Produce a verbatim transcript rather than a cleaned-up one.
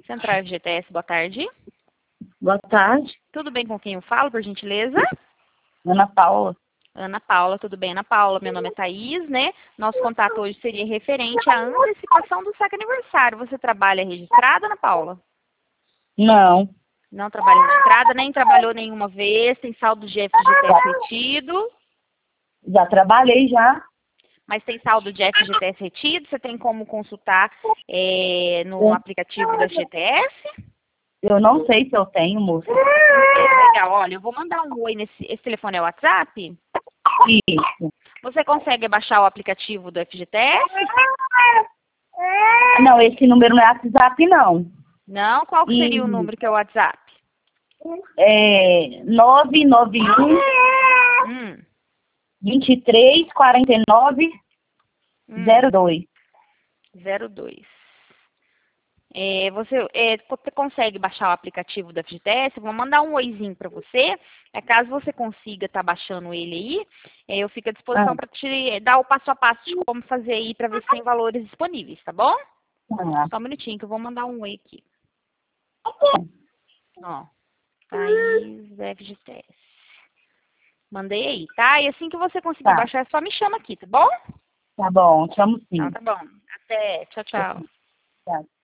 Central F G T S, boa tarde. Boa tarde, Tudo bem com quem eu falo, por gentileza? Ana Paula. Ana Paula, tudo bem, Ana Paula? Meu nome é Thaís, né? Nosso contato hoje seria referente à antecipação do saque aniversário. Você trabalha registrada, Ana Paula? Não, Não trabalha registrada, nem trabalhou nenhuma vez, tem saldo de F G T S retido, já trabalhei já. mas tem saldo de F G T S retido, você tem como consultar é, no aplicativo da F G T S? Eu não sei se eu tenho, moça. É, legal, olha, eu vou mandar um oi nesse esse telefone é o WhatsApp. Isso. Você consegue baixar o aplicativo do F G T S? Não, esse número não é WhatsApp, não. Não? Qual que seria o E número que é o WhatsApp? é nove nove um, Hum, vinte e três, quarenta e nove, hum, zero dois. zero dois. É, você, é, você consegue baixar o aplicativo da F G T S? Eu vou mandar um oizinho para você. É, caso você consiga estar baixando ele aí, é, eu fico à disposição Ah, para te dar o passo a passo de como fazer aí para ver se tem valores disponíveis, tá bom? ah. Só um minutinho que eu vou mandar um oi aqui. Ó, Thaís F G T S. Mandei aí, tá? E assim que você conseguir Tá, baixar, só me chama aqui, tá bom? tá bom, chamo Então sim. tá bom. Até. Tchau, tchau. Tá.